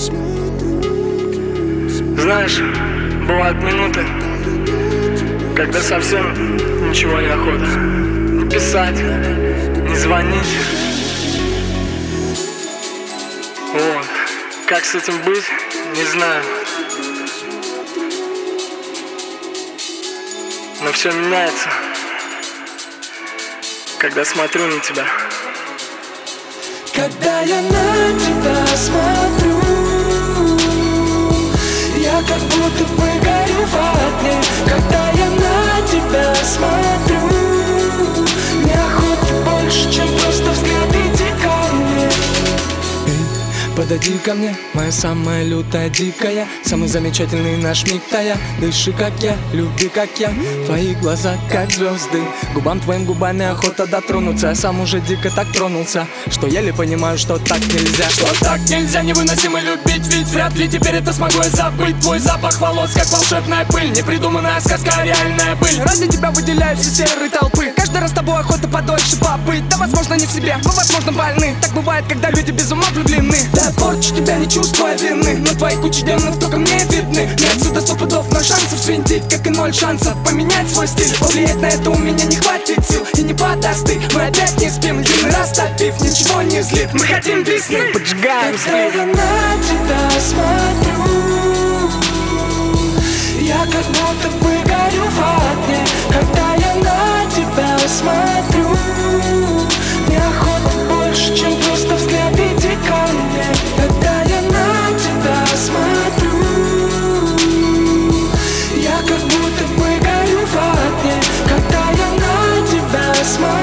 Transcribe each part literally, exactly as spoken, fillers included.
Знаешь, бывают минуты, когда совсем ничего не охота. Не писать, не звонить. Вот. Как с этим быть, не знаю. Но все меняется, когда смотрю на тебя. Когда я на тебя смотрю, я как будто бы горю в огне. Когда я на тебя смотрю, мне охота больше, чем просто взгляд. Иди ко мне. Подойди ко мне, моя самая лютая, дикая, самый замечательный наш миг тая. Дыши как я, люби как я, твои глаза как звезды. Губам твоим губами охота дотронуться. Я сам уже дико так тронулся, что еле понимаю, что так нельзя. Что так нельзя, невыносимо любить, ведь вряд ли теперь это смогу я забыть. Твой запах волос, как волшебная пыль, непридуманная сказка, а реальная быль. Ради тебя выделяют все серые толпы. Каждый раз с тобой охота подольше побыть. Да, возможно, не в себе, но, возможно, больны. Так бывает, когда люди без ума влюблены. Да, порчу тебя, не чувствуя вины, но твои кучи демонов только мне видны. Мне отсюда сто пудов, но шансов свинтить, как и ноль шансов поменять свой стиль. Повлиять на это у меня не хватит сил и не подаст ты. Мы опять не спим, длины растопив, ничего не злит. Мы хотим весны, поджигаем свет. Когда я на тебя смотрю, я как будто бы горю в огне. Когда я на тебя смотрю, мне охота больше, чем просто взгляд. Иди ко мне. Когда я на тебя смотрю, я как будто бы горю в огне. Когда я на тебя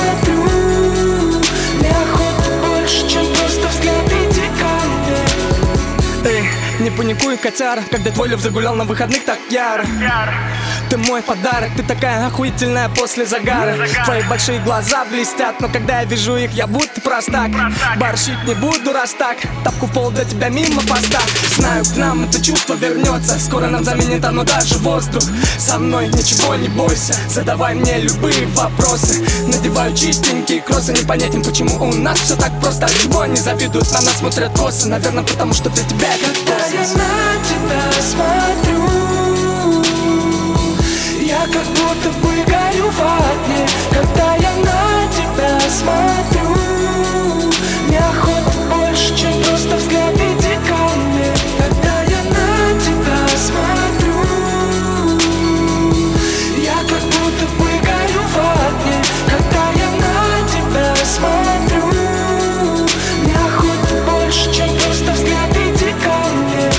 смотрю, мне охота больше, чем просто взгляд. Иди ко мне. Эй, не паникуй, котяра, когда твой лев загулял на выходных так яро. Ты мой подарок, ты такая охуительная после загара. Твои большие глаза блестят, но когда я вижу их, я будто простак. Борщить не буду, раз так, тапку в пол для тебя мимо поставь. Знаю, к нам это чувство вернется, скоро нам заменит оно даже воздух. Со мной ничего не бойся, задавай мне любые вопросы. Надеваю чистенькие кроссы, непонятен, почему у нас все так просто. Отчего они завидуют, на нас смотрят косо. Наверное, потому что для тебя это космос. Когда я на тебя смотрю, я как будто бы горю в огне. Когда я на тебя смотрю, мне охота больше, чем просто взгляд. Иди ко мне. Когда я на тебя смотрю, я как будто бы горю в огне. Когда я на тебя смотрю, мне охота больше, чем просто взгляд. Иди ко мне.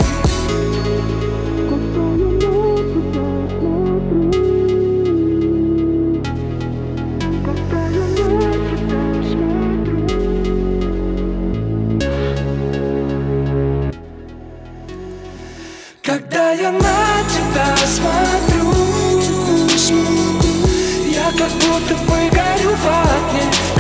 Когда я на тебя смотрю, я как будто бы горю в огне.